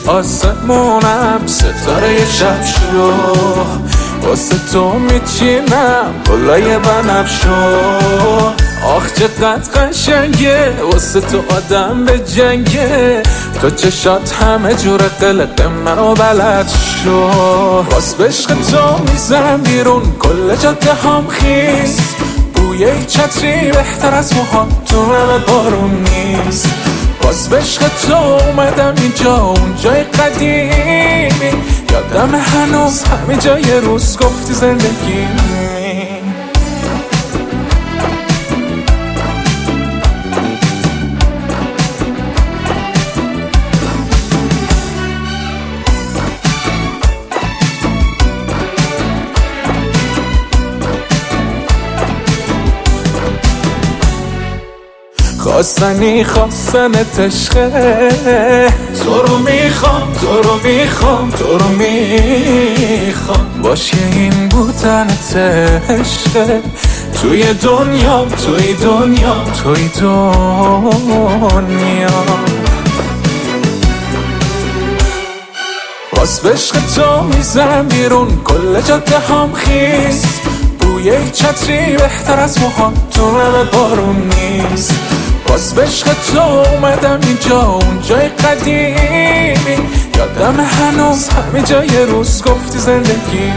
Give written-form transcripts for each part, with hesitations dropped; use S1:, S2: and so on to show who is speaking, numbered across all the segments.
S1: آسمونم ستاره شب شو، واسه تو میچینم گلای بنفشو. آخ چقدر قشنگه واسه تو آدم به جنگه، تو چشات همه جور قلق منو بلد شو. باز به عشق تو میزنم بیرون کل جاده هم خیز، بوی چتری بهتر از موهام تو نم بارون نیست. باز به عشق تو اومدم اینجا اون جای قدیمی، یادم هنوز همه جای روز گفتی زندگی. خواستنت عشقه، تو رو میخوام تو رو میخوام تو رو میخوام، باشه این بودنت عشقه. توی دنیا توی دنیا توی دنیا، باز به عشق تو میزنم بیرون کل جاده هم خیز، بوی چتری بهتر از موهام تو نم بارون نیست. باز به عشق تو اومدم اینجا اون جای قدیمی، یادم هنوز همه جای روز گفتی زندگی.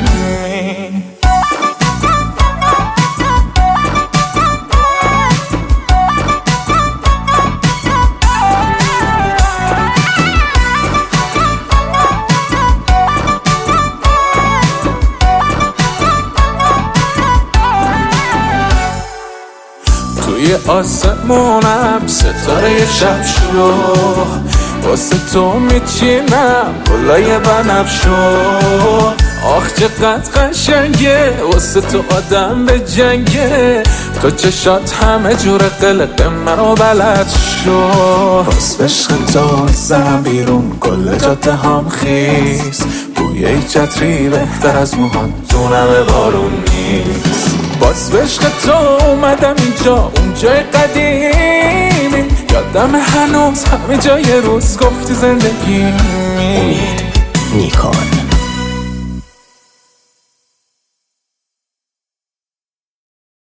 S1: توی آسمونم ستاره شب شو، واسه تو میچینم گلای بنفشو. آخ چقدر قشنگه واسه تو آدم به جنگه، تو چشات همه جور قلق منو بلد شو. باز به عشق تو میزنم بیرون کل جاده هم خیز، بوی چتری بهتر از موهات تو نم بارون نیست. باز به عشق تو اومدم اینجا اون جای قدیمی، یادم هنوز همه جای روز گفتی زندگی.
S2: نیکان